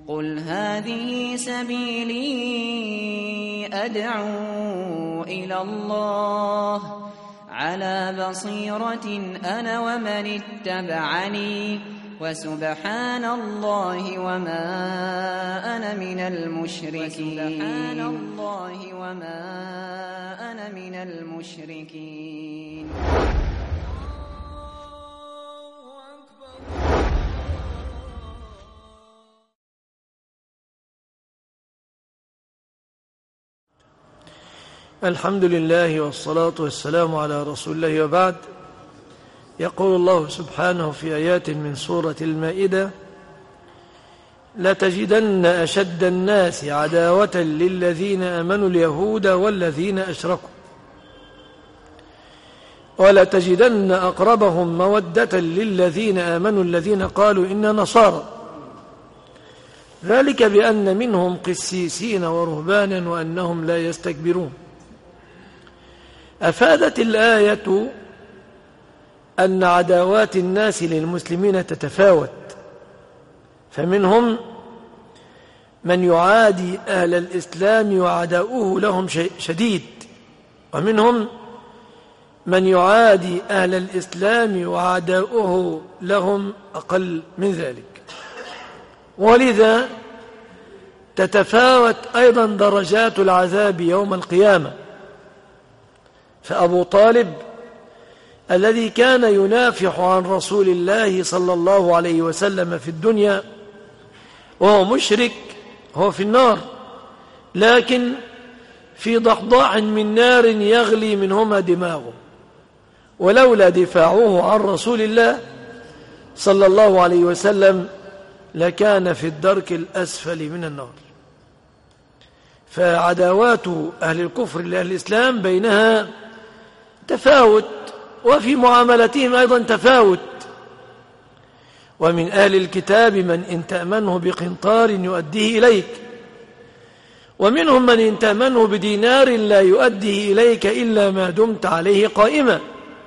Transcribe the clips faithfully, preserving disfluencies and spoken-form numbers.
قل هذه سبيلي أدعو إلى الله على بصيرة أنا ومن اتبعني وسبحان الله وما أنا من المشركين وسبحان الله وما أنا من المشركين. الحمد لله والصلاة والسلام على رسول الله، وبعد. يقول الله سبحانه في آيات من سورة المائدة: لتجدن أشد الناس عداوة للذين آمنوا اليهود والذين أشركوا ولتجدن أقربهم مودة للذين آمنوا الذين قالوا إنا نصارى، ذلك بأن منهم قسيسين ورهبانا وأنهم لا يستكبرون. أفادت الآية أن عداوات الناس للمسلمين تتفاوت، فمنهم من يعادي أهل الإسلام وعداؤه لهم شديد، ومنهم من يعادي أهل الإسلام وعداؤه لهم أقل من ذلك، ولذا تتفاوت أيضا درجات العذاب يوم القيامة. فأبو طالب الذي كان ينافح عن رسول الله صلى الله عليه وسلم في الدنيا وهو مشرك هو في النار، لكن في ضحضاح من نار يغلي منهما دماغه، ولولا دفاعه عن رسول الله صلى الله عليه وسلم لكان في الدرك الأسفل من النار. فعداوات أهل الكفر لأهل الإسلام بينها تفاوت، وفي معاملتهم أيضا تفاوت. ومن أهل الكتاب من إن تأمنه بقنطار يؤديه إليك، ومنهم من إن تأمنه بدينار لا يؤديه إليك إلا ما دمت عليه قائما.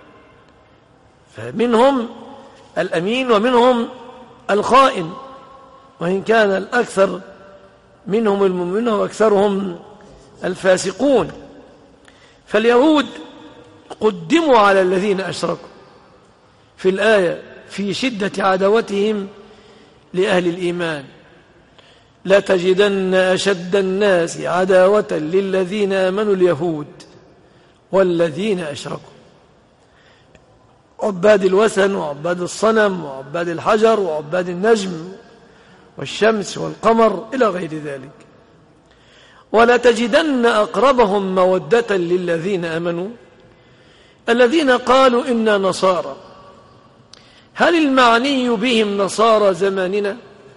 فمنهم الأمين ومنهم الخائن، وإن كان الأكثر منهم المؤمنون وأكثرهم الفاسقون. فاليهود قدموا على الذين أشركوا في الآية في شدة عداوتهم لأهل الإيمان: لتجدن أشد الناس عداوة للذين آمنوا اليهود والذين أشركوا، عباد الوثن وعباد الصنم وعباد الحجر وعباد النجم والشمس والقمر إلى غير ذلك. ولتجدن أقربهم مودة للذين آمنوا الذين قالوا إنا نصارى. هل المعني بهم نصارى زماننا؟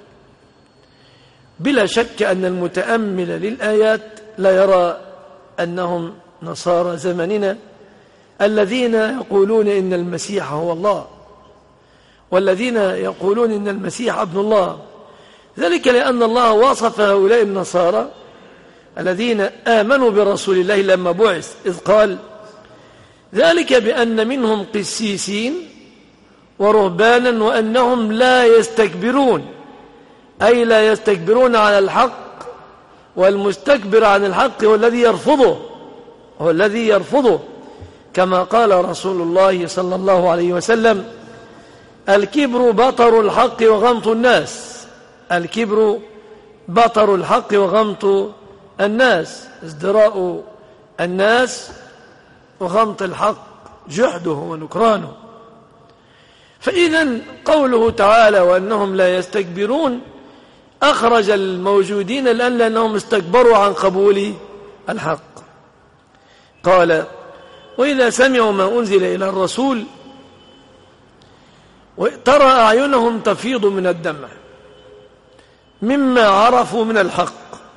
بلا شك أن المتأمل للآيات لا يرى أنهم نصارى زماننا الذين يقولون إن المسيح هو الله، والذين يقولون إن المسيح ابن الله. ذلك لأن الله وصف هؤلاء النصارى الذين آمنوا برسول الله لما بعث، إذ قال: ذلك بأن منهم قسيسين ورهبانا وأنهم لا يستكبرون، أي لا يستكبرون عن الحق، والمستكبر عن الحق هو الذي يرفضه هو الذي يرفضه كما قال رسول الله صلى الله عليه وسلم: الكبر بطر الحق وغمط الناس. الكبر بطر الحق وغمط الناس، ازدراء الناس، وغمط الحق جحده ونكرانه. فإذا قوله تعالى وأنهم لا يستكبرون أخرج الموجودين الآن لأنهم استكبروا عن قبول الحق. قال: وإذا سمعوا ما أنزل إلى الرسول ترى أعينهم تفيض من الدمع مما عرفوا من الحق،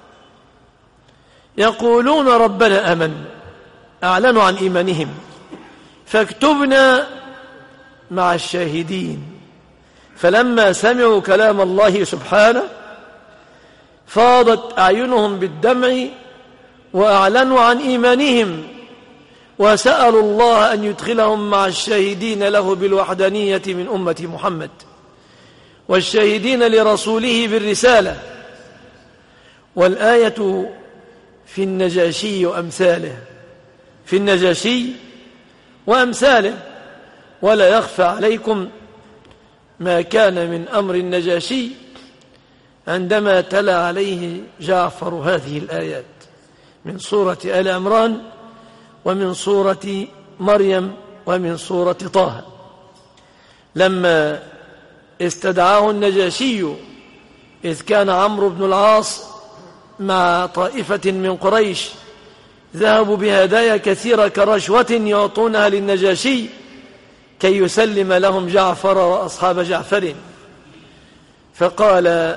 يقولون ربنا آمنا. أعلنوا عن إيمانهم: فاكتبنا مع الشاهدين. فلما سمعوا كلام الله سبحانه فاضت أعينهم بالدمع وأعلنوا عن إيمانهم، وسألوا الله أن يدخلهم مع الشاهدين له بالوحدانية من أمة محمد، والشاهدين لرسوله بالرسالة، والآية في النجاشي وأمثاله، في النجاشي وأمثاله. ولا يخفى عليكم ما كان من أمر النجاشي عندما تلا عليه جعفر هذه الآيات من سورة آل عمران ومن سورة مريم ومن سورة طه، لما استدعاه النجاشي إذ كان عمرو بن العاص مع طائفة من قريش ذهبوا بهدايا كثيرة كرشوة يعطونها للنجاشي كي يسلم لهم جعفر وأصحاب جعفر. فقال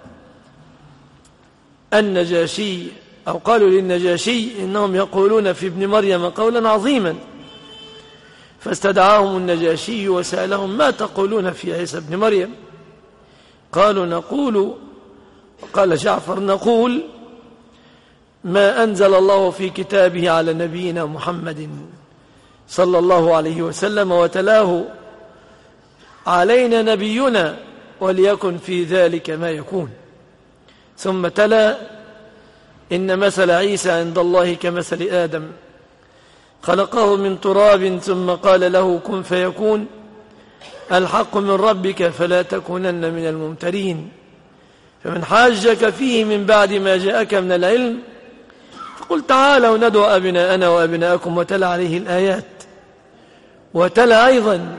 النجاشي أو قالوا للنجاشي إنهم يقولون في ابن مريم قولا عظيما، فاستدعاهم النجاشي وسألهم ما تقولون في عيسى ابن مريم؟ قالوا نقول، قال جعفر نقول ما أنزل الله في كتابه على نبينا محمد صلى الله عليه وسلم وتلاه علينا نبينا وليكن في ذلك ما يكون. ثم تلا إن مثل عيسى عند الله كمثل آدم خلقه من تراب ثم قال له كن فيكون، الحق من ربك فلا تكونن من الممترين، فمن حاجك فيه من بعد ما جاءك من العلم فقل تعالوا ندعو أبناءنا وأبناءكم، وتلا عليه الآيات. وتلا أيضا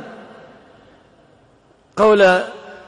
قول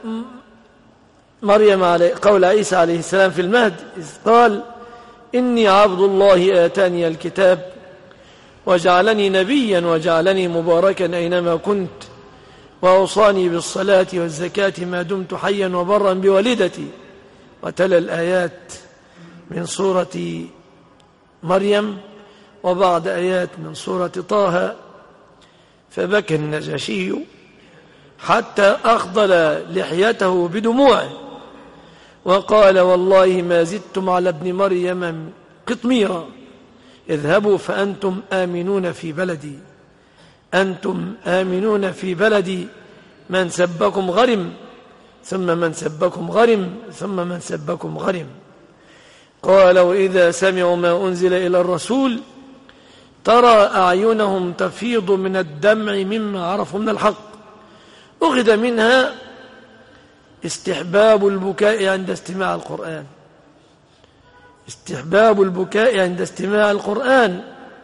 مريم عليه قول عيسى عليه السلام في المهد إذ قال إني عبد الله آتاني الكتاب وجعلني نبيا وجعلني مباركا أينما كنت وأوصاني بالصلاة والزكاة ما دمت حيا وبرا بوالدتي. وتلا الآيات من سورة مريم وبعض آيات من سورة طه. فبكى النجاشي حتى أخضل لحيته بدموعه وقال والله ما زدتم على ابن مريم قطميرا، اذهبوا فأنتم آمنون في بلدي، أنتم آمنون في بلدي، من سبكم غرم ثم من سبكم غرم ثم من سبكم غرم. قال وإذا سمعوا ما أنزل إلى الرسول ترى أعينهم تفيض من الدمع مما عرفوا من الحق. أخذ منها استحباب البكاء عند استماع القرآن، استحباب البكاء عند استماع القرآن.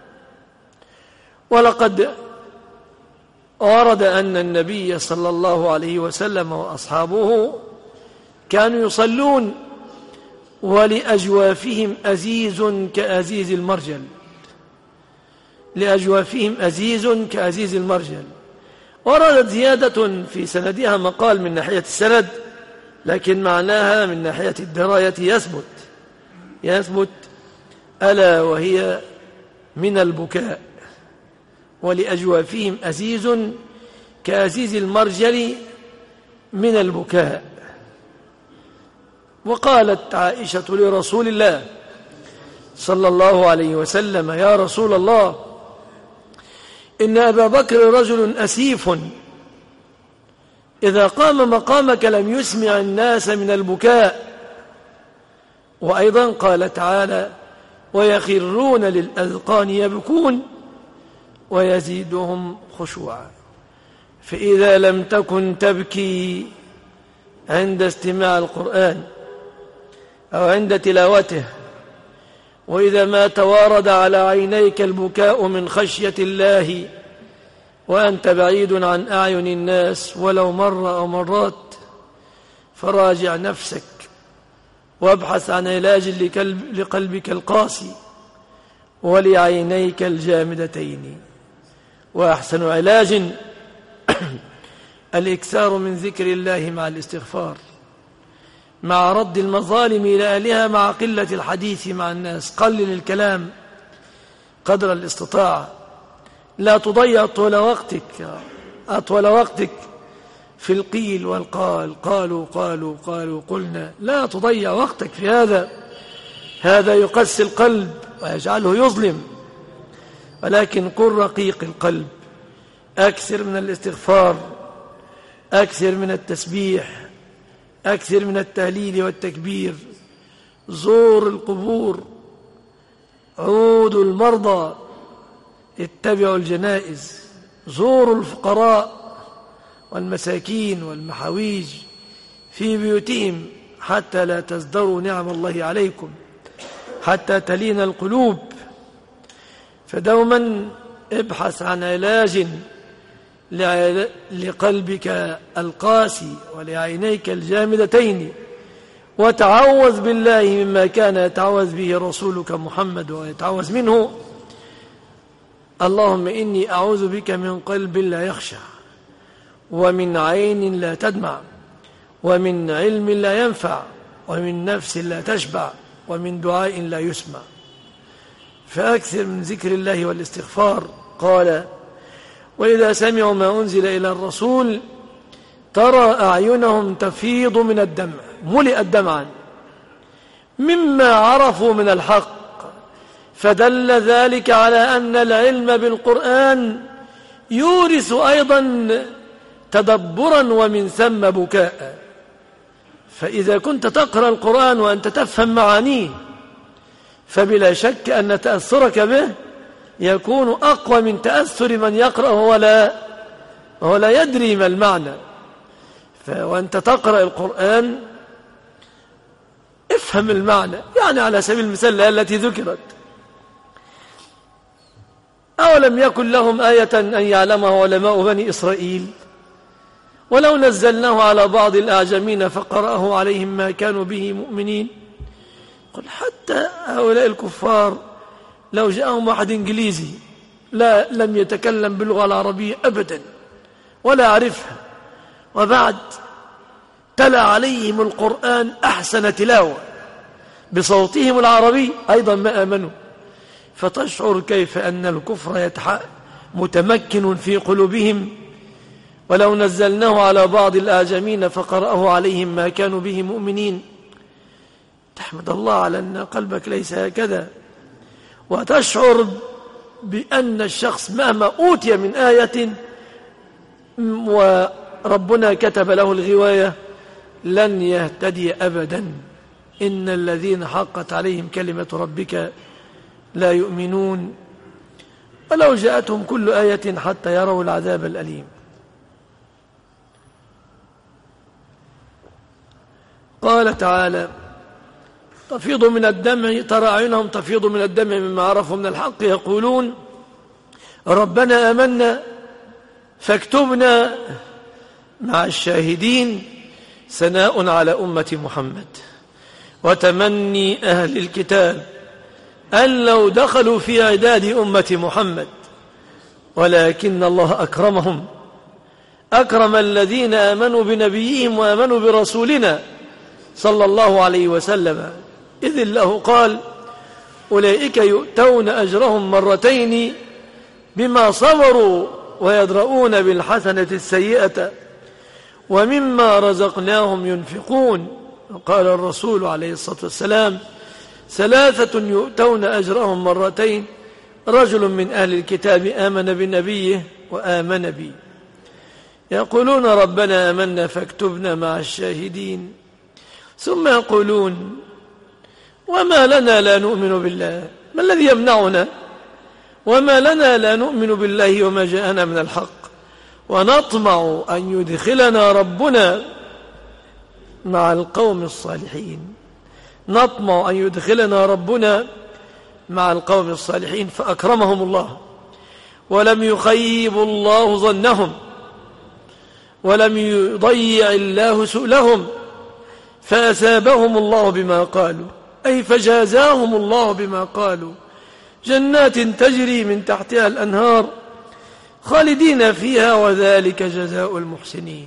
ولقد ورد أن النبي صلى الله عليه وسلم وأصحابه كانوا يصلون ولأجوافهم أزيز كأزيز المرجل، لأجوافهم أزيز كأزيز المرجل. وردت زيادة في سندها مقال من ناحية السند، لكن معناها من ناحية الدراية يثبت يثبت ألا وهي من البكاء. ولأجوافهم أزيز كأزيز المرجل من البكاء. وقالت عائشة لرسول الله صلى الله عليه وسلم يا رسول الله إن أبا بكر رجل أسيف إذا قام مقامك لم يسمع الناس من البكاء. وأيضا قال تعالى ويخرون للأذقان يبكون ويزيدهم خشوعا. فإذا لم تكن تبكي عند استماع القرآن أو عند تلاوته، وإذا ما توارد على عينيك البكاء من خشية الله وأنت بعيد عن أعين الناس ولو مرة أو مرات، فراجع نفسك وابحث عن علاج لقلبك القاسي ولعينيك الجامدتين. وأحسن علاج الإكثار من ذكر الله مع الاستغفار، مع رد المظالم إلى أهلها، مع قلة الحديث مع الناس. قلل الكلام قدر الاستطاعة، لا تضيع طول وقتك أطول وقتك في القيل والقال، قالوا قالوا قالوا قلنا، لا تضيع وقتك في هذا، هذا يقسي القلب ويجعله يظلم. ولكن كن رقيق القلب، أكثر من الاستغفار، أكثر من التسبيح، أكثر من التهليل والتكبير، زوروا القبور، عودوا المرضى، اتبعوا الجنائز، زوروا الفقراء والمساكين والمحاويج في بيوتهم حتى لا تزدروا نعم الله عليكم، حتى تلين القلوب. فدوما ابحث عن علاج لقلبك القاسي ولعينيك الجامدتين، وتعوذ بالله مما كان يتعوذ به رسولك محمد ويتعوذ منه. اللهم إني أعوذ بك من قلب لا يخشع، ومن عين لا تدمع، ومن علم لا ينفع، ومن نفس لا تشبع، ومن دعاء لا يسمع. فأكثر من ذكر الله والاستغفار. قال: وإذا سمعوا ما أنزل إلى الرسول ترى أعينهم تفيض من الدمع، ملئت دمعا مما عرفوا من الحق، فدل ذلك على أن العلم بالقرآن يورث أيضا تدبرا ومن ثم بكاء. فإذا كنت تقرأ القرآن وأنت تفهم معانيه فبلا شك أن تأثرك به يكون أقوى من تأثر من يقرأ ولا ولا يدري ما المعنى. وأنت تقرأ القرآن افهم المعنى، يعني على سبيل المثال التي ذكرت: أولم يكن لهم آية أن يعلمها علماء بني إسرائيل ولو نزلناه على بعض الأعجمين فقرأه عليهم ما كانوا به مؤمنين. قل حتى هؤلاء الكفار لو جاءهم واحد إنجليزي لا لم يتكلم باللغة العربية أبدا ولا يعرفها، وبعد تلا عليهم القرآن أحسن تلاوة بصوتهم العربي أيضا ما آمنوا. فتشعر كيف أن الكفر متمكن في قلوبهم. ولو نزلناه على بعض الآجمين فقرأه عليهم ما كانوا به مؤمنين. تحمد الله على أن قلبك ليس هكذا، وتشعر بأن الشخص مهما أوتي من آية وربنا كتب له الغواية لن يهتدي أبدا. إن الذين حقت عليهم كلمة ربك لا يؤمنون ولو جاءتهم كل آية حتى يروا العذاب الأليم. قال تعالى: تفيض من الدمع، ترى أعينهم تفيض من الدمع مما عرفوا من الحق، يقولون ربنا آمنا فاكتبنا مع الشاهدين. ثناء على أمة محمد وتمني أهل الكتاب أن لو دخلوا في عداد أمة محمد، ولكن الله أكرمهم، أكرم الذين آمنوا بنبيهم وآمنوا برسولنا صلى الله عليه وسلم، إذ الله قال: أولئك يؤتون أجرهم مرتين بما صبروا ويدرؤون بالحسنة السيئة ومما رزقناهم ينفقون. وقال الرسول عليه الصلاة والسلام: ثلاثة يؤتون أجرهم مرتين: رجل من أهل الكتاب آمن بنبيه وآمن بي. يقولون ربنا آمنا فاكتبنا مع الشاهدين، ثم يقولون وما لنا لا نؤمن بالله، ما الذي يمنعنا؟ وما لنا لا نؤمن بالله وما جاءنا من الحق، ونطمع أن يدخلنا ربنا مع القوم الصالحين. نطمع أن يدخلنا ربنا مع القوم الصالحين، فأكرمهم الله ولم يخيب الله ظنهم ولم يضيع الله سؤلهم، فأثابهم الله بما قالوا، أي فجازاهم الله بما قالوا، جنات تجري من تحتها الأنهار خالدين فيها وذلك جزاء المحسنين.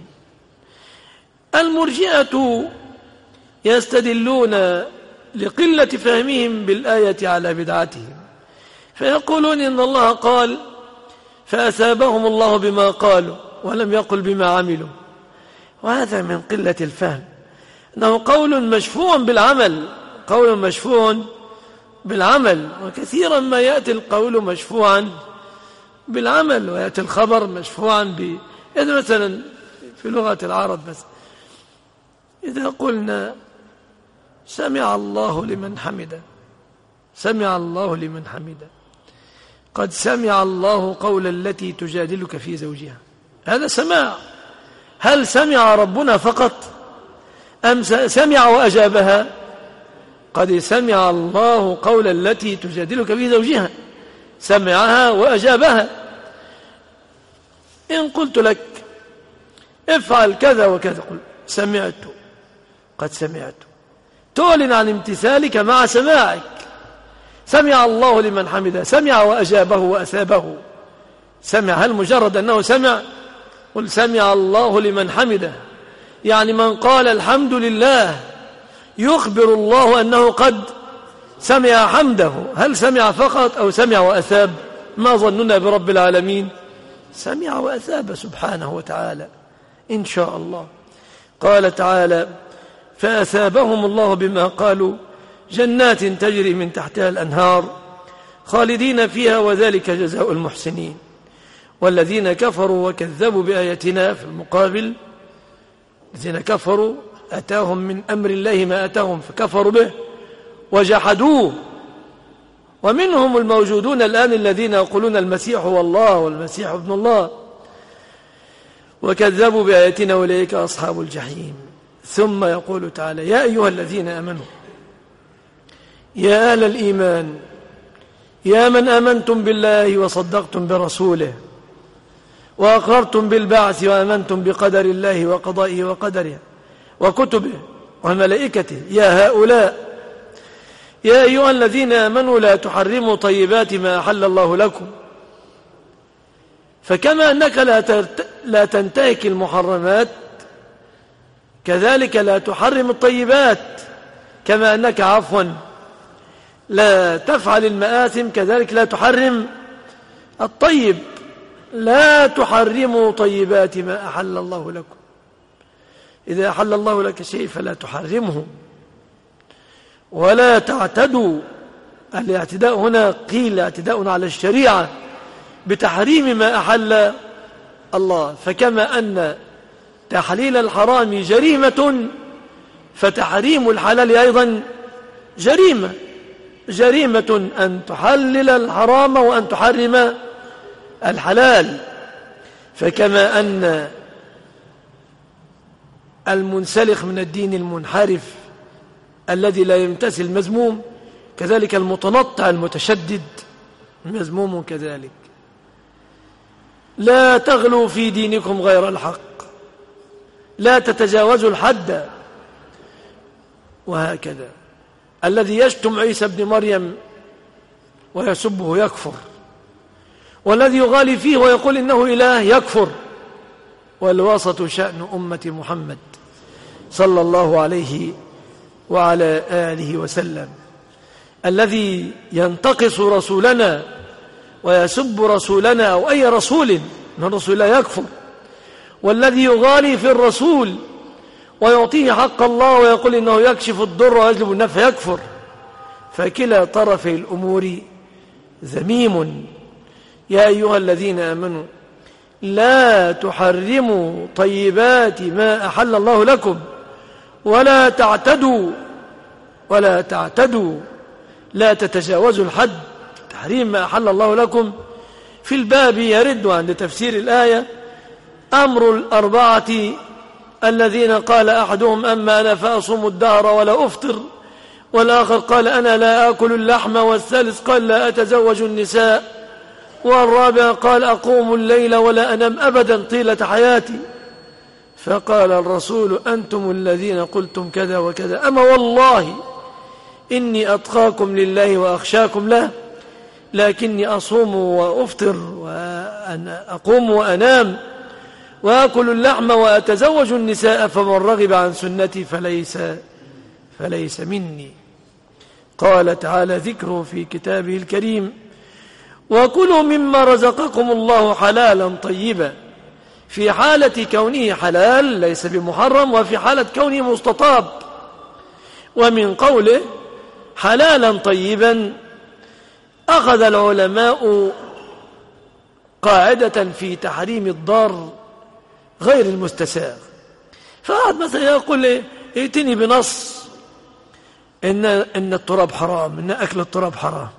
المرجئة يستدلون لقلة فهمهم بالآية على بدعتهم، فيقولون إن الله قال فأثابهم الله بما قالوا ولم يقل بما عملوا، وهذا من قلة الفهم، أنه قول مشفوع بالعمل، قول مشفوع بالعمل. وكثيرا ما يأتي القول مشفوعا بالعمل، ويأتي الخبر مشفوعا ب... يعني مثلا في لغة العرب بس إذا قلنا سمع الله لمن حمده، سمع الله لمن حمده. قد سمع الله قول التي تجادلك في زوجها، هذا سماع. هل سمع ربنا فقط أم سمع وأجابها؟ قد سمع الله قول التي تجادلك في زوجها، سمعها وأجابها. إن قلت لك افعل كذا وكذا، قل سمعت، قد سمعت، تعلن عن امتثالك مع سماعك. سمع الله لمن حمده، سمع وأجابه وأثابه. سمع، هل مجرد أنه سمع؟ قل سمع الله لمن حمده، يعني من قال الحمد لله يخبر الله أنه قد سمع حمده. هل سمع فقط أو سمع وأثاب؟ ما ظننا برب العالمين؟ سمع وأثاب سبحانه وتعالى إن شاء الله. قال تعالى: فأثابهم الله بما قالوا جنات تجري من تحتها الأنهار خالدين فيها وذلك جزاء المحسنين. والذين كفروا وكذبوا بآياتنا في المقابل، الذين كفروا أتاهم من أمر الله ما أتاهم فكفروا به وجحدوه. ومنهم الموجودون الآن الذين يقولون المسيح هو الله والمسيح ابن الله، وكذبوا بآياتنا أولئك أصحاب الجحيم. ثم يقول تعالى: يا أيها الذين آمنوا، يا أهل الإيمان، يا من آمنتم بالله وصدقتم برسوله وأقررتم بالبعث وآمنتم بقدر الله وقضائه وقدره وكتبه وملائكته، يا هؤلاء يا أيها الذين آمنوا لا تحرموا طيبات ما أحل الله لكم. فكما أنك لا لا تنتهك المحرمات كذلك لا تحرم الطيبات، كما أنك عفوا لا تفعل المآثم كذلك لا تحرم الطيب. لا تحرموا طيبات ما أحل الله لكم. إذا أحل الله لك شيء فلا تحرمه. ولا تعتدوا. الاعتداء هنا قيل اعتداء على الشريعة بتحريم ما أحل الله. فكما أن تحليل الحرام جريمة فتحريم الحلال أيضا جريمة. جريمة أن تحلل الحرام وأن تحرم الحلال. فكما أن المنسلخ من الدين المنحرف الذي لا يمتثل مذموم، كذلك المتنطع المتشدد مذموم كذلك. لا تغلوا في دينكم غير الحق، لا تتجاوزوا الحد. وهكذا الذي يشتم عيسى بن مريم ويسبه يكفر، والذي يغالي فيه ويقول إنه إله يكفر. والوسط شأن أمة محمد صلى الله عليه وعلى آله وسلم. الذي ينتقص رسولنا ويسب رسولنا أو أي رسول من الرسول لا يكفر، والذي يغالي في الرسول ويعطيه حق الله ويقول إنه يكشف الضر ويجلب النفع يكفر. فكلا طرفي الأمور ذميم. يا أيها الذين آمنوا لا تحرموا طيبات ما أحل الله لكم ولا تعتدوا ولا تعتدوا لا تتجاوزوا الحد. تحريم ما أحل الله لكم في الباب يرد عند تفسير الآية أمر الأربعة الذين قال أحدهم أما أنا فأصوم الدهر ولا أفطر، والآخر قال أنا لا آكل اللحم، والثالث قال لا أتزوج النساء، والرابع قال أقوم الليل ولا أنام أبدا طيلة حياتي. فقال الرسول أنتم الذين قلتم كذا وكذا، أما والله إني أتقاكم لله وأخشاكم له، لكني أصوم وأفطر وأنا أقوم وأنام وأكل اللحم وأتزوج النساء، فمن رغب عن سنتي فليس فليس مني. قال تعالى ذكره في كتابه الكريم وكلوا مما رزقكم الله حلالا طيبا، في حالة كونه حلال ليس بمحرم، وفي حالة كونه مستطاب. ومن قوله حلالا طيبا أخذ العلماء قاعدة في تحريم الضار غير المستساغ. فأحد مثلا يقول ائتني بنص إن, إن التراب حرام، إن أكل التراب حرام،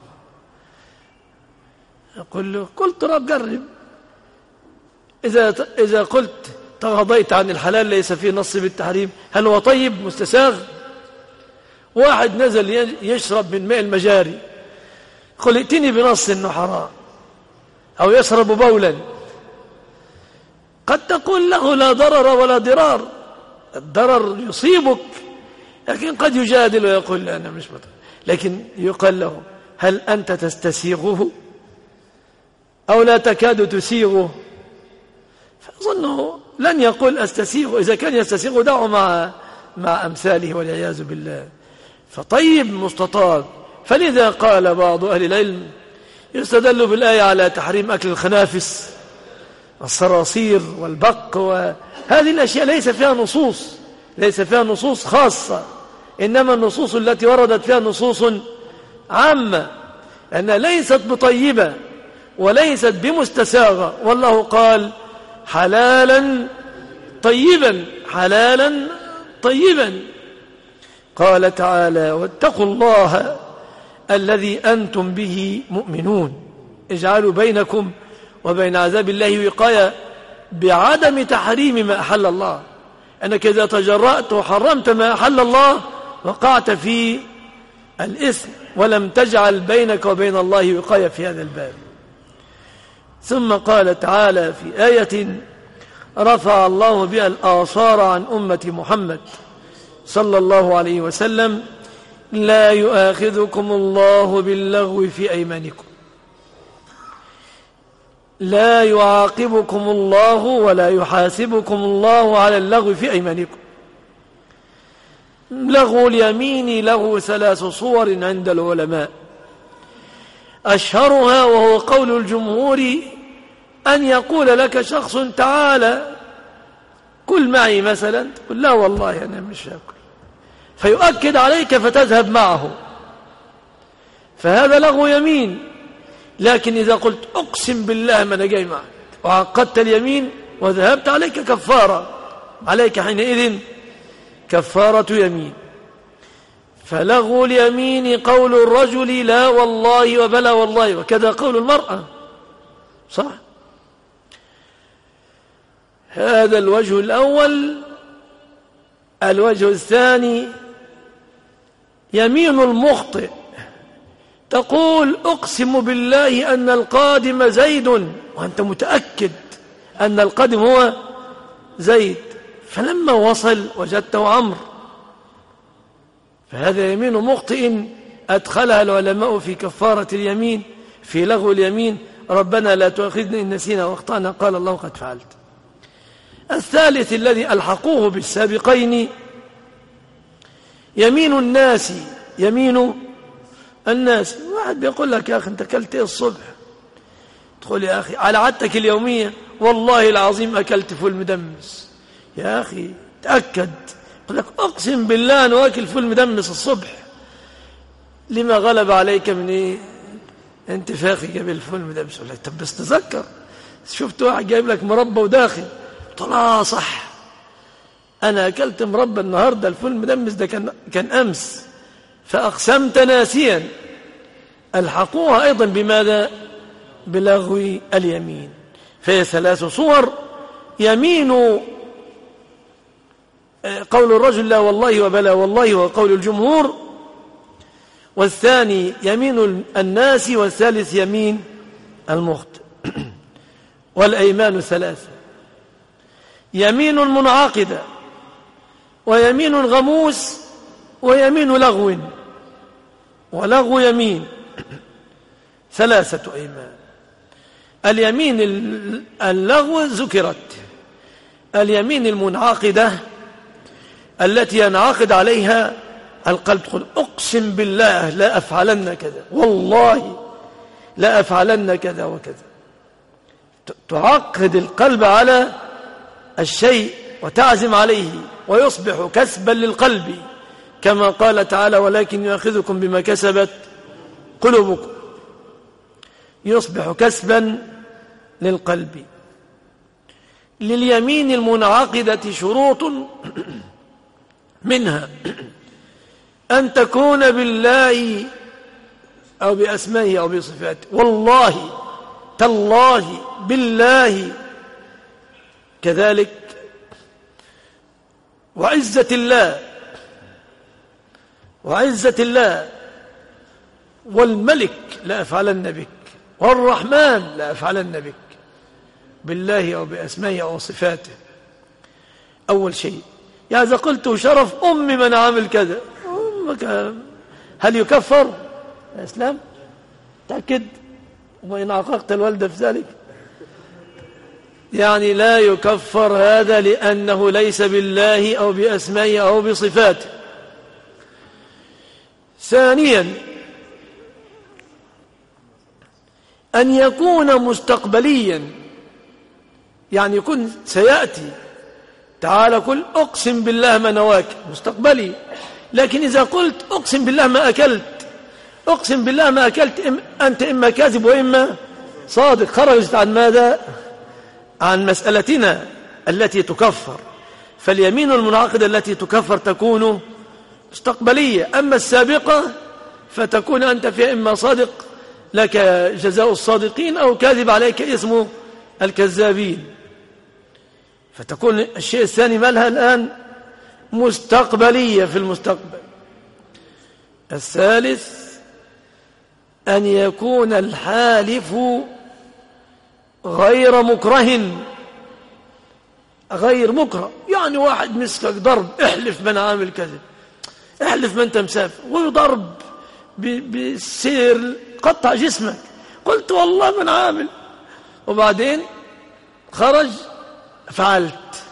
يقول له كل تراب جرب. إذا, إذا قلت تغاضيت عن الحلال ليس فيه نص بالتحريم، هل هو طيب مستساغ؟ واحد نزل يشرب من ماء المجاري، قل ائتني بنص إنه حرام، أو يشرب بولا، قد تقول له لا ضرر ولا ضرار، الضرر يصيبك، لكن قد يجادل ويقول لا أنا مش بطل. لكن يقال له هل أنت تستسيغه أو لا تكاد تسيغه؟ فأظنه لن يقول أستسيغه، إذا كان يستسيغه دعه مع, مع أمثاله والعياذ بالله. فطيب مستطاب. فلذا قال بعض أهل العلم يستدل بالآية على تحريم أكل الخنافس والصراصير والبق، وهذه الأشياء ليس فيها نصوص، ليس فيها نصوص خاصة، إنما النصوص التي وردت فيها نصوص عامة، أنها ليست بطيبة وليست بمستساغة. والله قال حلالا طيبا، حلالا طيبا. قال تعالى واتقوا الله الذي أنتم به مؤمنون، اجعلوا بينكم وبين عذاب الله وقاية بعدم تحريم ما أحل الله، أنك إذا تجرأت وحرمت ما أحل الله وقعت في الإثم ولم تجعل بينك وبين الله وقاية في هذا الباب. ثم قال تعالى في آية رفع الله بها الآثار عن أمة محمد صلى الله عليه وسلم: لا يؤاخذكم الله باللغو في أيمانكم، لا يعاقبكم الله ولا يحاسبكم الله على اللغو في أيمانكم. لغو اليمين له ثلاث صور عند العلماء، أشهرها وهو قول الجمهور أن يقول لك شخص تعالى كل معي مثلا، تقول لا والله أنا مش هاكل، فيؤكد عليك فتذهب معه، فهذا لغو يمين. لكن إذا قلت أقسم بالله ما أنا جاي معك وعقدت اليمين وذهبت، عليك كفارة، عليك حينئذ كفارة يمين. فلغو اليمين قول الرجل لا والله وبلا والله، وكذا قول المرأة، صح؟ هذا الوجه الأول. الوجه الثاني يمين المخطئ، تقول أقسم بالله أن القادم زيد، وأنت متأكد أن القادم هو زيد، فلما وصل وجدته عمرو، فهذا يمين مخطئ أدخلها العلماء في كفارة اليمين، في لغو اليمين: ربنا لا تؤاخذنا إن نسينا واخطأنا، قال الله قد فعلت. الثالث الذي ألحقوه بالسابقين يمين الناس، يمين الناس. واحد بيقول لك يا أخي أنت أكلت إيه الصبح؟ تقول يا أخي على عادتك اليومية والله العظيم أكلت فول مدمس. يا أخي تأكد. يقول لك أقسم بالله أنا واكل فول مدمس الصبح. لما غلب عليك من إيه؟ انتفاخي قبل الفول مدمس. يقول لك طب بس تذكر، شفت واحد جايب لك مربى وداخل، طلع صح أنا أكلت مربى النهاردة، الفول مدمس ده كان, كان أمس، فأقسمت ناسيا. ألحقوها أيضا بماذا؟ بلغو اليمين. فهي ثلاث صور: يمين قول الرجل لا والله وبلا والله وقول الجمهور، والثاني يمين الناس، والثالث يمين المخطئ. والأيمان ثلاثة: يمين منعقدة، ويمين غموس، ويمين لغو. ولغو يمين ثلاثة أيمان. اليمين اللغو ذكرت، اليمين المنعقدة التي ينعقد عليها القلب، تقول أقسم بالله لا أفعلن كذا، والله لا أفعلن كذا وكذا، تعقد القلب على الشيء وتعزم عليه، ويصبح كسبا للقلب، كما قال تعالى ولكن يؤاخذكم بما كسبت قلوبكم. يصبح كسبا للقلب. لليمين المنعقدة شروط، منها أن تكون بالله أو بأسمائه أو بصفاته، والله تالله بالله كذلك، وعزة الله وعزة الله والملك لأفعلن بك، والرحمن لأفعلن بك، بالله أو بأسمائه أو صفاته. أول شيء، يا إذا قلت شرف أمي من عامل كذا، أمك هل يكفر يا إسلام؟ تأكد، وإن عققت الوالدة في ذلك يعني لا يكفر هذا لأنه ليس بالله أو بأسمائه أو بصفاته. ثانيا، أن يكون مستقبليا، يعني يكون سيأتي، تعالى قل أقسم بالله ما نواك، مستقبلي. لكن إذا قلت أقسم بالله ما أكلت، أقسم بالله ما أكلت، أنت إما كاذب وإما صادق، خرجت عن ماذا؟ عن مسألتنا التي تكفر. فاليمين المنعقدة التي تكفر تكون مستقبلية، أما السابقة فتكون أنت فيها إما صادق لك جزاء الصادقين أو كاذب عليك اسم الكذابين، فتكون الشيء الثاني مالها الآن مستقبلية في المستقبل. الثالث، أن يكون الحالف غير مكره، غير مكره، يعني واحد مسكك ضرب، احلف من عامل كذا، احلف من انت مسافر، ويضرب بالسير قطع جسمك، قلت والله من عامل، وبعدين خرج فعلت.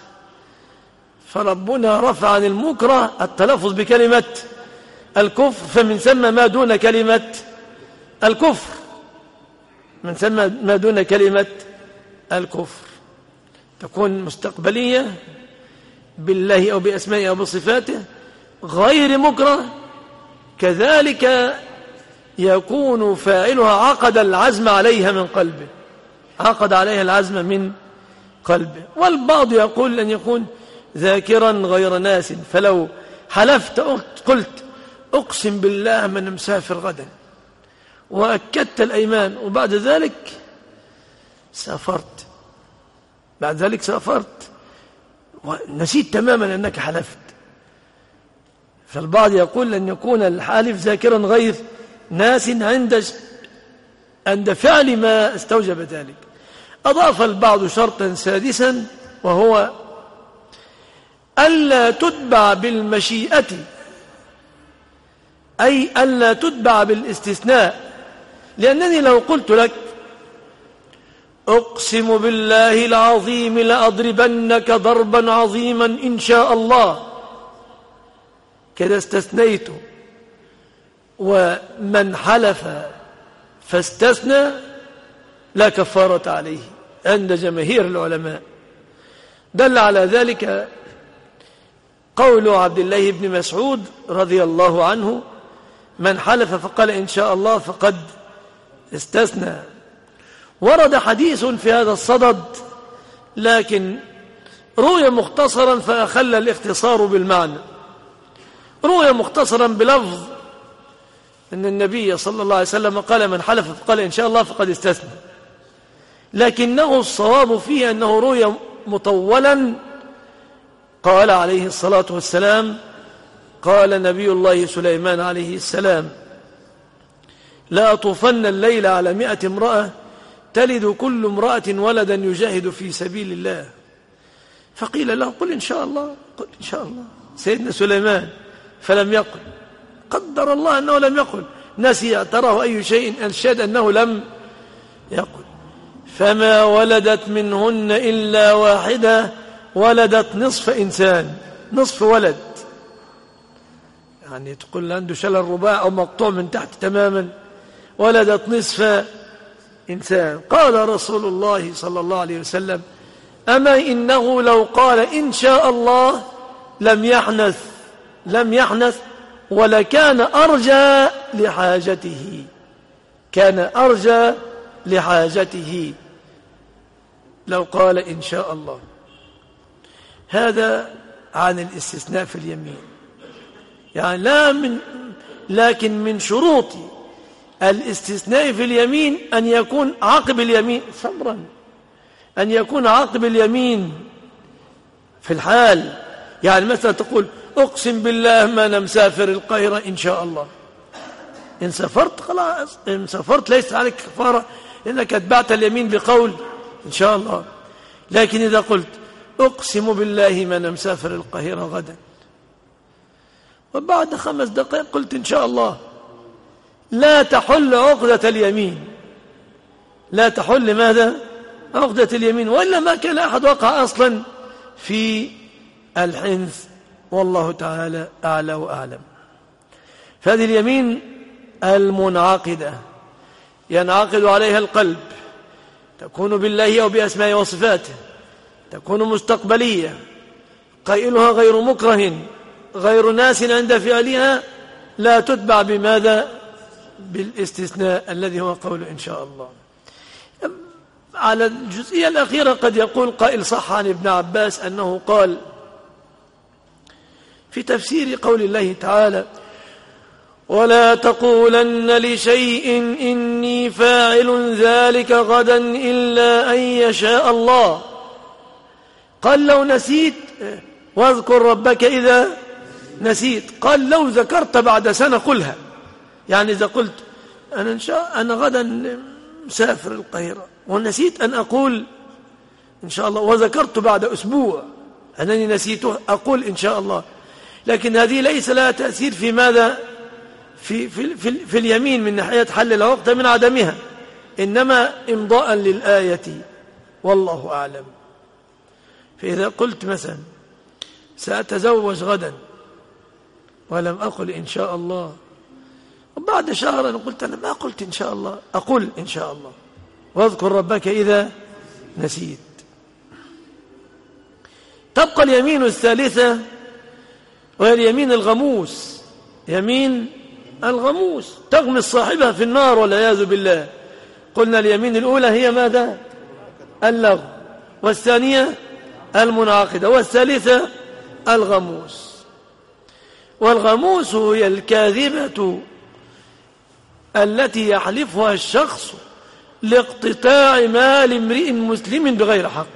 فربنا رفع عن المكره التلفظ بكلمة الكفر، فمن ثم ما دون كلمة الكفر، من ثم ما دون كلمة الكفر تكون مستقبلية بالله أو بأسمائه أو بصفاته، غير مكره، كذلك يكون فاعلها عقد العزم عليها من قلبه، عقد عليها العزم من قلبه. والبعض يقول أن يكون ذاكرا غير ناس، فلو حلفت قلت أقسم بالله من مسافر غدا، وأكدت الأيمان، وبعد ذلك سافرت، بعد ذلك سافرت ونسيت تماما أنك حلفت. فالبعض يقول أن يكون الحالف ذاكرا غير ناس عند عند فعل ما استوجب ذلك. أضاف البعض شرطا سادسا، وهو ألا تتبع بالمشيئة، أي ألا تتبع بالاستثناء، لأنني لو قلت لك أقسم بالله العظيم لأضربنك ضربا عظيما إن شاء الله، كذا استثنيت. ومن حلف فاستثنى لا كفارة عليه عند جماهير العلماء. دل على ذلك قول عبد الله بن مسعود رضي الله عنه: من حلف فقال إن شاء الله فقد استثنى. ورد حديث في هذا الصدد، لكن روي مختصرا فأخل الاختصار بالمعنى. روي مختصرا بلفظ أن النبي صلى الله عليه وسلم قال: من حلف فقال إن شاء الله فقد استثنى، لكنه الصواب فيه أنه روي مطولا. قال عليه الصلاة والسلام: قال نبي الله سليمان عليه السلام: لا أطوفن الليل على مئة امرأة تلد كل امرأة ولدا يجاهد في سبيل الله. فقيل له: قل إن شاء الله، قل إن شاء الله. سيدنا سليمان فلم يقل، قدر الله أنه لم يقل، نسي تراه أي شيء أنشد أنه لم يقل. فما ولدت منهن إلا واحدة ولدت نصف إنسان، نصف ولد، يعني تقول عنده شلل رباع أو مقطوع من تحت تماما، ولدت نصف إنسان. قال رسول الله صلى الله عليه وسلم: أما إنه لو قال إن شاء الله لم يحنث لم يحنث ولكان أرجى لحاجته، كان أرجى لحاجته لو قال إن شاء الله. هذا عن الاستثناء في اليمين. يعني لا من لكن من شروط الاستثناء في اليمين أن يكون عقب اليمين صبرا أن يكون عقب اليمين في الحال. يعني مثلا تقول أقسم بالله ما أنا مسافر القاهرة إن شاء الله، إن سافرت خلاص، إن سافرت ليس عليك كفارة لأنك اتبعت اليمين بقول إن شاء الله. لكن إذا قلت أقسم بالله ما أنا مسافر القاهرة غدا، وبعد خمس دقائق قلت إن شاء الله، لا تحل عقدة اليمين، لا تحل ماذا؟ عقدة اليمين، وإلا ما كان أحد وقع أصلا في الحنث. والله تعالى أعلى وأعلم. فهذه اليمين المنعقدة ينعقد عليها القلب، تكون بالله أو بأسمائه وصفاته، تكون مستقبلية، قائلها غير مكره غير ناس عند فعلها، لا تتبع بماذا؟ بالاستثناء الذي هو قول إن شاء الله. على الجزئية الأخيرة قد يقول قائل صح عن ابن عباس أنه قال في تفسير قول الله تعالى ولا تقولن لشيء إني فاعل ذلك غدا إلا أن يشاء الله، قال لو نسيت واذكر ربك إذا نسيت، قال لو ذكرت بعد سنة قلها. يعني إذا قلت أنا, إن شاء أنا غدا مسافر القاهرة ونسيت أن أقول إن شاء الله، وذكرت بعد أسبوع أنني نسيته أقول إن شاء الله، لكن هذه ليس لها تأثير في ماذا؟ في, في, في, في اليمين من ناحية حل العقدة من عدمها، إنما إمضاء للآية والله أعلم. فإذا قلت مثلا سأتزوج غدا ولم أقل إن شاء الله، وبعد شهر أنا قلت أنا ما قلت إن شاء الله، أقول إن شاء الله واذكر ربك إذا نسيت. تبقى اليمين الثالثة وهي اليمين الغموس، يمين الغموس تغمس صاحبها في النار والعياذ بالله. قلنا اليمين الأولى هي ماذا؟ اللغو، والثانية المنعقدة، والثالثة الغموس. والغموس هي الكاذبة التي يحلفها الشخص لاقتطاع مال امرئ مسلم بغير حق.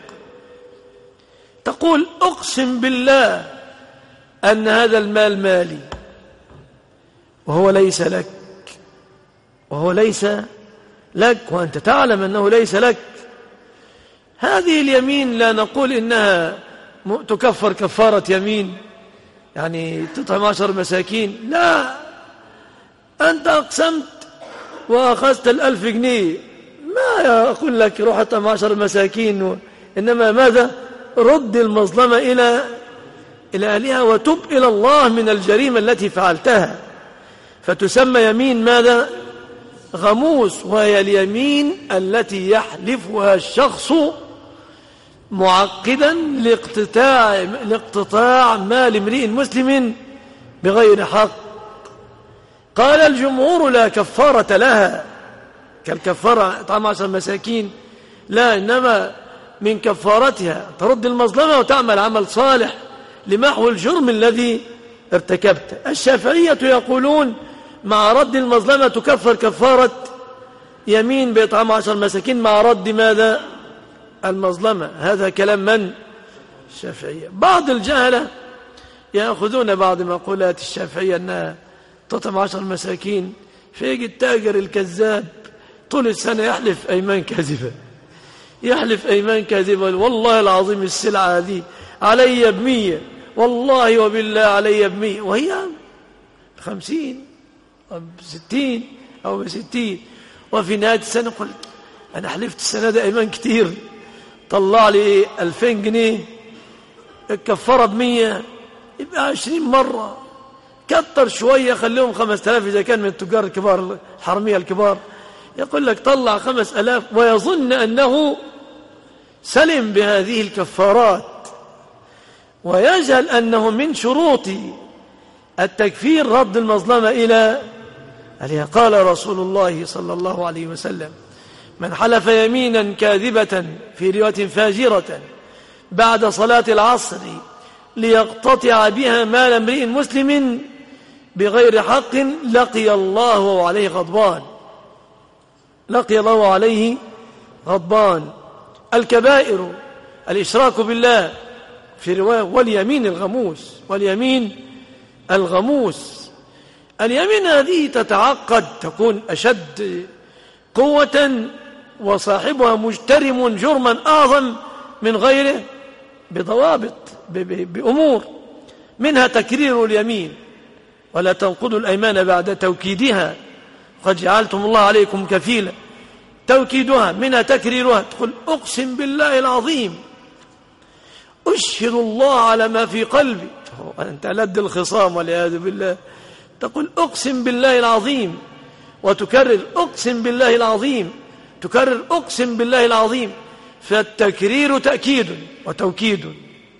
تقول أقسم بالله أن هذا المال مالي وهو ليس لك، وهو ليس لك وأنت تعلم أنه ليس لك. هذه اليمين لا نقول إنها تكفر كفارة يمين يعني تطعم عشر مساكين، لا، أنت أقسمت وأخذت الألف جنيه، ما أقول لك روح اطعم عشر مساكين و... إنما ماذا؟ رد المظلمة إلى إلى أهلها وتب إلى الله من الجريمة التي فعلتها، فتسمى يمين ماذا؟ غموس، وهي اليمين التي يحلفها الشخص معقدا لاقتطاع لاقتطاع مال امرئ مسلم بغير حق. قال الجمهور لا كفارة لها كالكفارة إطعام عشر مساكين، لا، إنما من كفارتها ترد المظلمة وتعمل عمل صالح لمحو الجرم الذي ارتكبته. الشافعية يقولون مع رد المظلمة تكفر كفارة يمين بإطعام عشر مساكين مع رد ماذا؟ المظلمة. هذا كلام من؟ الشافعية. بعض الجهلة يأخذون بعض مقولات الشافعية أنها تطعم عشر مساكين، فيجي التاجر الكذاب طول السنة يحلف أيمان كاذبة، يحلف أيمان كاذبة، والله العظيم السلعة هذه علي بمية، والله وبالله علي بمية، وهي خمسين أو بستين أو بستين، وفي نهاية السنة قلت أنا حلفت السنة دي أيمان كتير، طلع لي ألفين جنيه الكفارة بمية، يبقى عشرين مرة، كتر شوية خليهم خمسة آلاف إذا كان من التجار الكبار الحرمية الكبار، يقول لك طلع خمس ألاف ويظن أنه سلم بهذه الكفارات، ويجهل أنه من شروط التكفير رد المظلمة إلى أهلها. قال رسول الله صلى الله عليه وسلم من حلف يمينا كاذبة في رواية فاجرة بعد صلاة العصر ليقتطع بها مال امرئ مسلم بغير حق لقي الله عليه غضبان، لقي الله عليه غضبان. الكبائر الإشراك بالله في رواية واليمين الغموس، واليمين الغموس. اليمين هذه تتعقد، تكون أشد قوة وصاحبها مجترم جرما أعظم من غيره بضوابط بأمور، منها تكرير اليمين، ولا تنقضوا الأيمان بعد توكيدها، قد جعلتم الله عليكم كفيلا، توكيدها، منها تكريرها، تقول أقسم بالله العظيم، أشهد الله على ما في قلبي، أنت لد الخصام والعياذ بالله، تقول أقسم بالله العظيم، وتكرر أقسم بالله العظيم، تكرر أقسم بالله العظيم، فالتكرير تأكيد وتوكيد،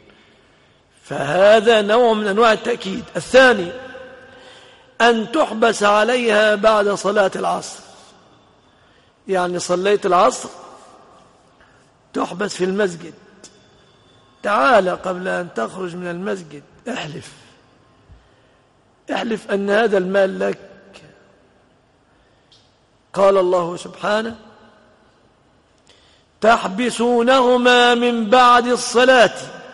فهذا نوع من أنواع التأكيد. الثاني أن تحبس عليها بعد صلاة العصر، يعني صليت العصر تحبس في المسجد، تعال قبل أن تخرج من المسجد احلف، احلف أن هذا المال لك. قال الله سبحانه تحبسونهما من بعد الصلاة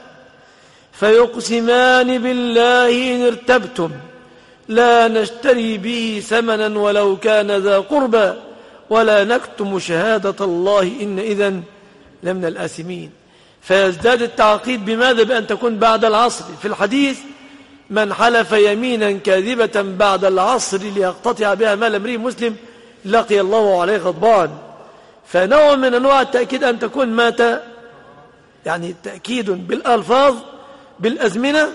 فيقسمان بالله إن ارتبتم لا نشتري به ثمنا ولو كان ذا قربى ولا نكتم شهادة الله إن إذن لمن الآثمين. فيزداد التعقيد بماذا؟ بأن تكون بعد العصر. في الحديث من حلف يمينا كاذبة بعد العصر ليقتطع بها مال امرئ مسلم لقي الله عليه غضبان. فنوع من أنواع التأكيد أن تكون مات، يعني تأكيد بالألفاظ بالأزمنة،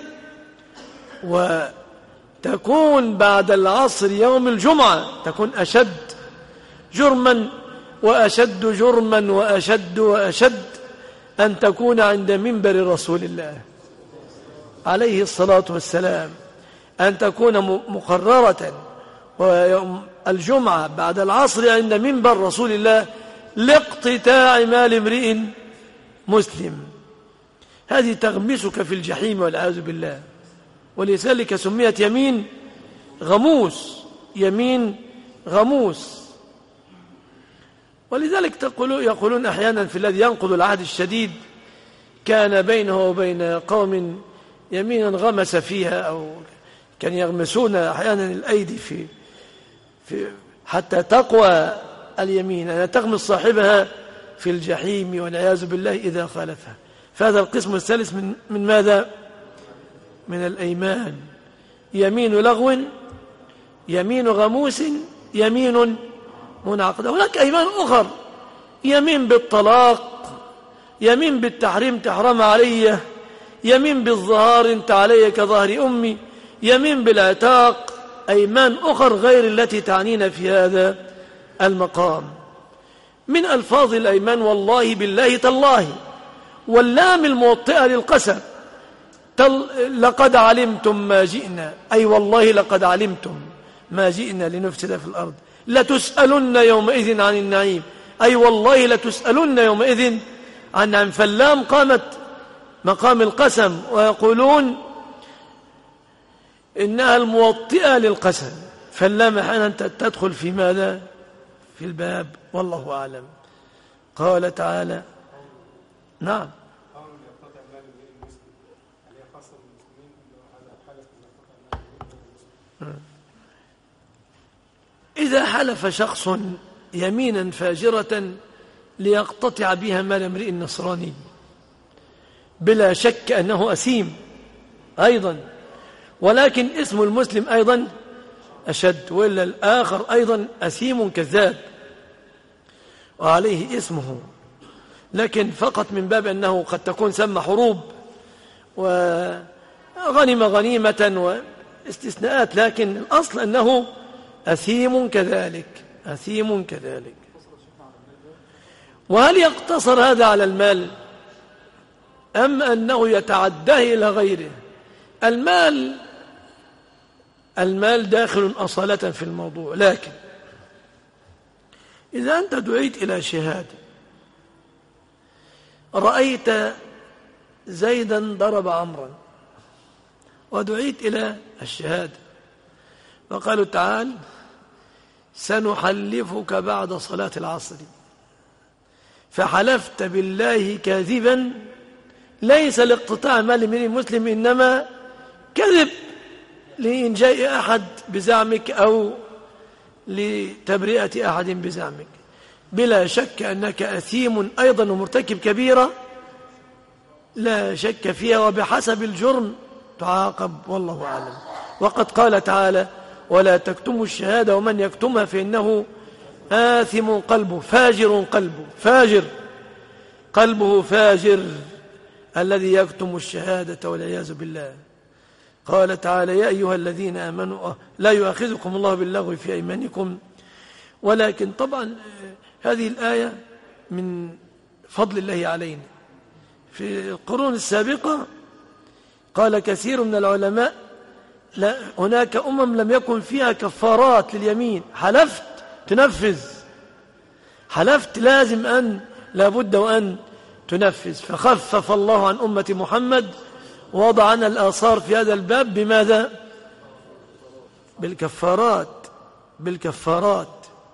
وتكون بعد العصر يوم الجمعة تكون أشد جرما وأشد جرما وأشد وأشد أن تكون عند منبر رسول الله عليه الصلاة والسلام، أن تكون مقررة ويوم الجمعة بعد العصر عند منبر رسول الله لاقتطاع مال امرئ مسلم. هذه تغمسك في الجحيم والعياذ بالله، ولذلك سميت يمين غموس، يمين غموس. ولذلك تقولوا يقولون أحيانا في الذي ينقض العهد الشديد كان بينه وبين قوم يمينا غمس فيها، أو كان يغمسون أحيانا الأيدي في, في حتى تقوى اليمين أن تغمس صاحبها في الجحيم والعياذ بالله إذا خالفها. فهذا القسم الثالث من, من ماذا؟ من الأيمان. يمين لغو، يمين غموس، يمين منعقدة. هناك أيمان أخر، يمين بالطلاق، يمين بالتحريم تحرم علي، يمين بالظهار انت علي كظهر أمي، يمين بالعتاق، أيمان أخر غير التي تعنينا في هذا المقام. من ألفاظ الأيمان والله بالله تالله، واللام الموطئة للقسم، تل لقد علمتم ما جئنا، أي والله لقد علمتم ما جئنا لنفسد في الأرض، لتسألن يومئذ عن النعيم، أي والله لتسألن يومئذ عن النعيم. فاللام قامت مقام القسم، ويقولون إنها الموطئة للقسم، فاللام أحيانا تدخل في ماذا؟ في الباب، والله أعلم. قال تعالى نعم إذا حلف شخص يمينا فاجرة ليقتطع بها مال امرئ نصراني بلا شك أنه أثيم أيضا، ولكن اسم المسلم أيضا أشد، وإلا الآخر أيضا أثيم كذاب وعليه اسمه، لكن فقط من باب أنه قد تكون ثم حروب وغنم غنيمة واستثناءات، لكن الأصل أنه أثيم كذلك، أثيم كذلك. وهل يقتصر هذا على المال أم أنه يتعدى إلى غيره؟ المال المال داخل أصالة في الموضوع، لكن إذا أنت دعيت إلى شهادة، رأيت زيدا ضرب عمرا ودعيت إلى الشهادة، وقالوا تعال سنحلفك بعد صلاة العصر، فحلفت بالله كاذبا ليس لاقتطاع مال من المسلم، إنما كذب لإنجاء أحد بزعمك أو لتبرئة أحد بزعمك. بلا شك أنك أثيم أيضا ومرتكب كبيرة لا شك فيها، وبحسب الجرم تعاقب، والله أعلم. وقد قال تعالى ولا تكتموا الشهادة ومن يكتمها فإنه آثم قلبه، فاجر قلبه، فاجر قلبه فاجر الذي يكتم الشهادة والعياذ بالله. قال تعالى يا أيها الذين آمنوا لا يؤاخذكم الله باللغو في أيمانكم، ولكن طبعا هذه الآية من فضل الله علينا. في القرون السابقة قال كثير من العلماء لا هناك أمم لم يكن فيها كفارات لليمين، حلفت تنفذ، حلفت لازم أن لابد وأن تنفذ، فخفف الله عن أمة محمد ووضع عنا الآثار في هذا الباب بماذا؟ بالكفارات، بالكفارات.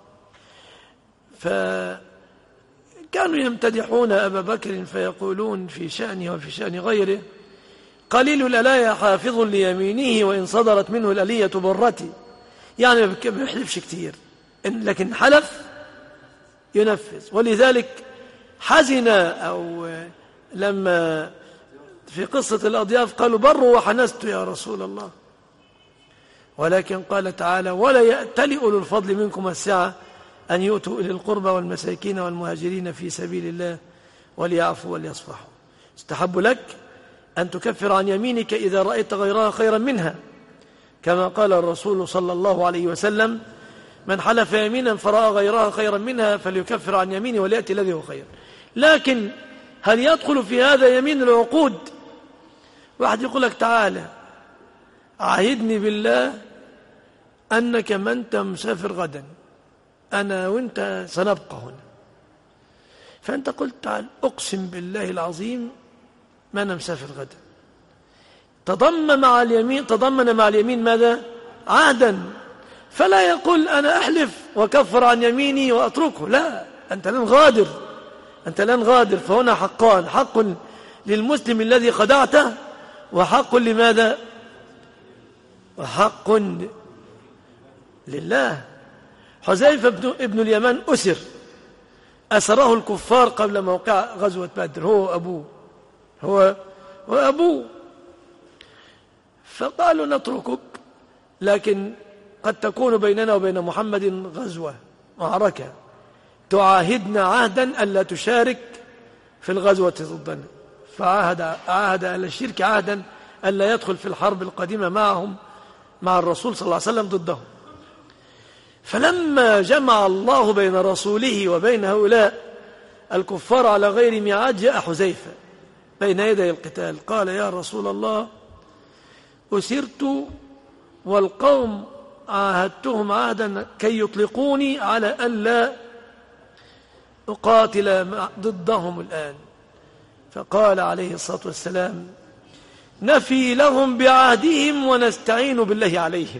فكانوا يمتدحون أبا بكر فيقولون في شأنه وفي شأن غيره قليل الألايا حافظ ليمينه وإن صدرت منه الألية برتي، يعني ما بيحلفش كتير لكن حلف ينفذ. ولذلك حزن أو لما في قصة الأضياف قالوا بروا وحنست يا رسول الله، ولكن قال تعالى ولا يأتل أولو الفضل منكم والسعة أن يؤتوا إلى القربى والمساكين والمهاجرين في سبيل الله وليعفوا وليصفحوا. استحب لك أن تكفر عن يمينك إذا رأيت غيرها خيرا منها، كما قال الرسول صلى الله عليه وسلم من حلف يمينا فرأى غيرها خيرا منها فليكفر عن يمينه وليأتي الذي هو خير. لكن هل يدخل في هذا يمين العقود؟ واحد يقول لك تعالى عاهدني بالله أنك ما أنت مسافر غدا، أنا وأنت سنبقى هنا، فأنت قلت تعال أقسم بالله العظيم ما أنا مسافر غدا، تضمن مع اليمين تضمن مع اليمين ماذا؟ عهدا، فلا يقول أنا أحلف وكفر عن يميني وأتركه، لا، أنت لن غادر، أنت لن غادر. فهنا حقان، حق للمسلم الذي خدعته، وحق لماذا؟ وحق لله. حذيفة ابن اليمان أسر، أسره الكفار قبل موقع غزوة بدر، هو أبوه هو وأبوه، فقالوا نتركك لكن قد تكون بيننا وبين محمد غزوة معركة، تعاهدنا عهدا ألا تشارك في الغزوة ضدنا، فعاهد عاهد أهل الشرك عهدا ألا يدخل في الحرب القادمة معهم مع الرسول صلى الله عليه وسلم ضدهم. فلما جمع الله بين رسوله وبين هؤلاء الكفار على غير ميعاد جاء حذيفة بين يدي القتال قال يا رسول الله أسرت والقوم عاهدتهم عهدا كي يطلقوني على ألا أقاتل ضدهم الآن. فقال عليه الصلاة والسلام نفي لهم بعهدهم ونستعين بالله عليهم،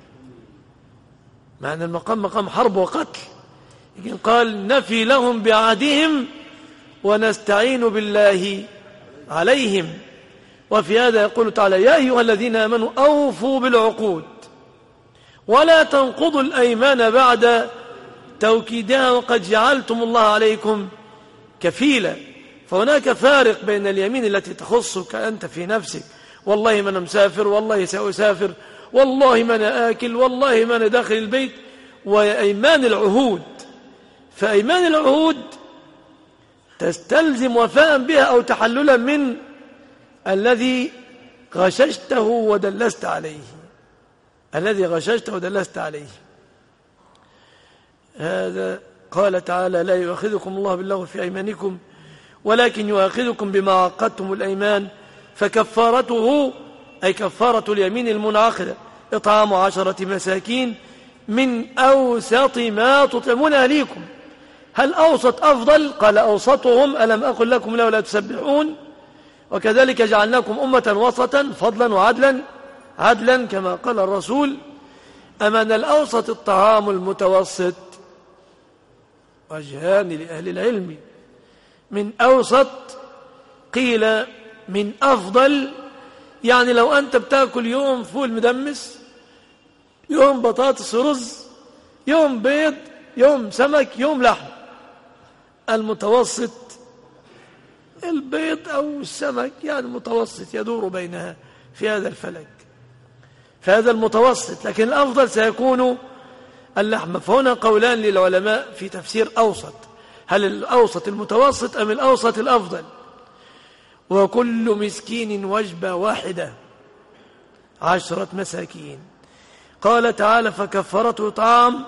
معنى المقام مقام حرب وقتل، لكن قال نفي لهم بعهدهم ونستعين بالله عليهم. وفي هذا يقول تعالى يا أيها الذين آمنوا أوفوا بالعقود ولا تنقضوا الأيمان بعد توكيدها وقد جعلتم الله عليكم كفيلا. فهناك فارق بين اليمين التي تخصك أنت في نفسك، والله ما أنا مسافر، والله سأسافر، والله ما أنا آكل، والله ما أنا داخل البيت، وأيمان العهود. فأيمان العهود تستلزم وفاء بها أو تحللا من الذي غششته ودلست عليه، الذي غششته ودلست عليه. هذا قال تعالى لا يؤاخذكم الله باللغو في أيمانكم ولكن يؤاخذكم بما عقدتم الأيمان فكفارته أي كفارة اليمين المنعقدة إطعام عشرة مساكين من أوسط ما تطعمون أهليكم. هل أوسط أفضل؟ قال أوسطهم ألم أقل لكم لولا تسبحون وكذلك جعلناكم أمة وسطا فضلا وعدلا عدلا كما قال الرسول أم أن الأوسط الطعام المتوسط؟ وجهان لأهل العلم. من أوسط قيل من أفضل، يعني لو أنت بتاكل يوم فول مدمس، يوم بطاطس ورز، يوم بيض، يوم سمك، يوم لحم. المتوسط البيض أو السمك، يعني متوسط يدور بينها في هذا الفلك، فهذا المتوسط. لكن الأفضل سيكون اللحم. فهنا قولان للعلماء في تفسير أوسط، هل الأوسط المتوسط أم الأوسط الأفضل؟ وكل مسكين وجبة واحدة عشرة مساكين. قال تعالى فكفارته إطعام،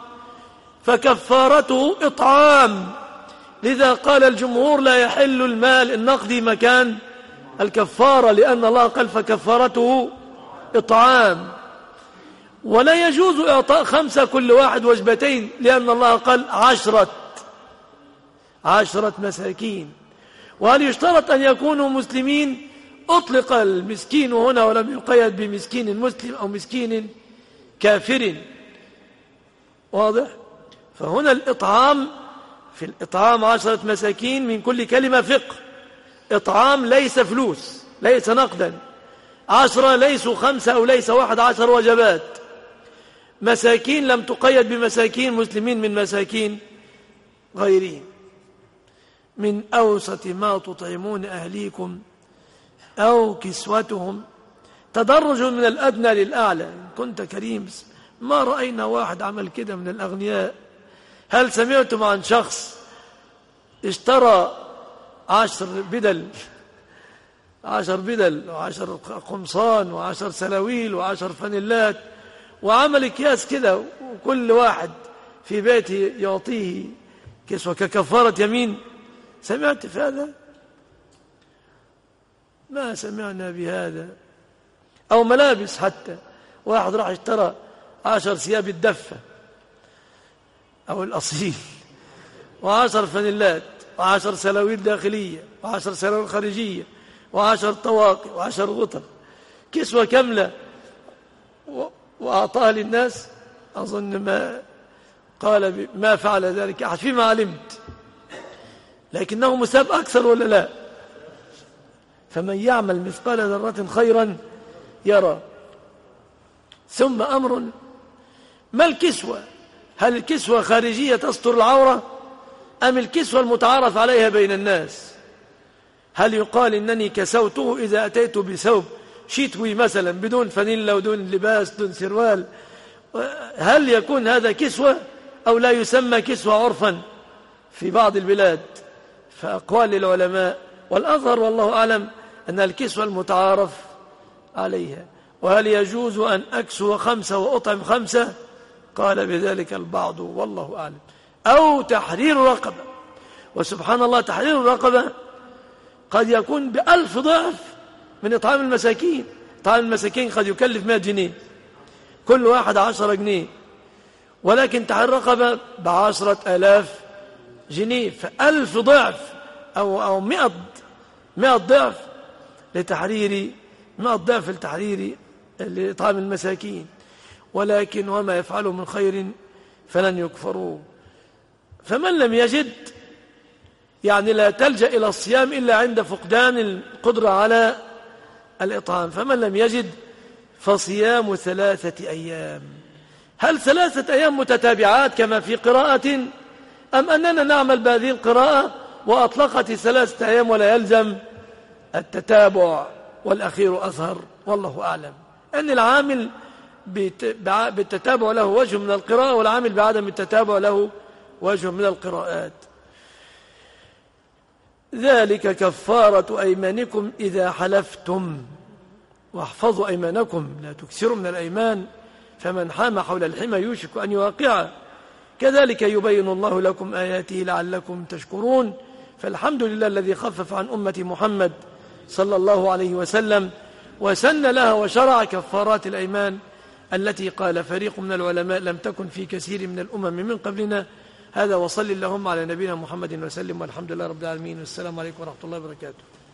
فكفارته إطعام. لذا قال الجمهور لا يحل المال النقدي مكان الكفارة، لأن الله قال فكفارته إطعام. ولا يجوز إعطاء خمسة كل واحد وجبتين، لأن الله قال عشرة عشرة مساكين. وهل يشترط أن يكونوا مسلمين؟ أطلق المسكين هنا ولم يقيد بمسكين مسلم أو مسكين كافر، واضح؟ فهنا الإطعام، في الإطعام عشرة مساكين من كل كلمة فقه. إطعام ليس فلوس، ليس نقدا. عشرة ليسوا خمسة أو ليس واحد عشر وجبات. مساكين لم تقيد بمساكين مسلمين من مساكين غيرهم. من أوسط ما تطعمون أهليكم أو كسوتهم، تدرج من الأدنى للأعلى. إن كنت كريم، ما رأينا واحد عمل كده من الأغنياء. هل سمعتم عن شخص اشترى عشر بدل عشر بدل وعشر قمصان وعشر سلاويل وعشر فانيلات وعمل اكياس كده، وكل واحد في بيته يعطيه كسوة ككفارة يمين؟ سمعت في هذا؟ ما سمعنا بهذا. أو ملابس حتى، واحد راح اشترى عشر ثياب الدفة أو الأصيل، وعشر فانيلات، وعشر سلاويل داخلية، وعشر سلاويل خارجية، وعشر طواقي، وعشر غطر، كسوة كاملة، وأعطاها للناس. أظن ما قال ما فعل ذلك أحد فيما علمت، لكنه مساب أكثر ولا لا؟ فمن يعمل مثقال ذرة خيرا يرى. ثم أمر، ما الكسوة؟ هل الكسوة خارجية تستر العورة أم الكسوة المتعارف عليها بين الناس؟ هل يقال إنني كسوته إذا أتيت بثوب شتوي مثلا بدون فانيلا ودون لباس دون سروال، هل يكون هذا كسوة أو لا يسمى كسوة عرفا في بعض البلاد؟ فأقوال للعلماء، والأظهر والله أعلم أن الكسوة المتعارف عليها. وهل يجوز أن أكسو خمسة وأطعم خمسة؟ قال بذلك البعض والله أعلم. أو تحرير رقبة، وسبحان الله تحرير الرقبة قد يكون بألف ضعف من إطعام المساكين. إطعام المساكين قد يكلف مائة جنيه، كل واحد عشرة جنيه، ولكن تحرير رقبة بعشرة آلاف جنيه، فألف ضعف أو أو مئة مئة ضعف لتحرير مئة ضعف لتحرير لإطعام المساكين. ولكن وما يفعله من خير فلن يكفروه. فمن لم يجد، يعني لا تلجأ إلى الصيام إلا عند فقدان القدرة على الإطعام. فمن لم يجد فصيام ثلاثة أيام. هل ثلاثة أيام متتابعات كما في قراءة، أم أننا نعمل بهذه القراءة وأطلقت ثلاثة أيام ولا يلزم التتابع؟ والأخير أظهر والله أعلم، أن العامل بالتتابع له وجه من القراءة، والعامل بعدم التتابع له وجه من القراءات. ذلك كفارة أيمانكم إذا حلفتم، واحفظوا أيمانكم، لا تكثروا من الأيمان، فمن حام حول الحمى يوشك أن يواقعه. كذلك يبين الله لكم آياته لعلكم تشكرون. فالحمد لله الذي خفف عن أمة محمد صلى الله عليه وسلم وسن لها وشرع كفارات الأيمان التي قال فريق من العلماء لم تكن في كثير من الأمم من قبلنا. هذا وصل اللهم على نبينا محمد وسلم، والحمد لله رب العالمين، والسلام عليكم ورحمة الله وبركاته.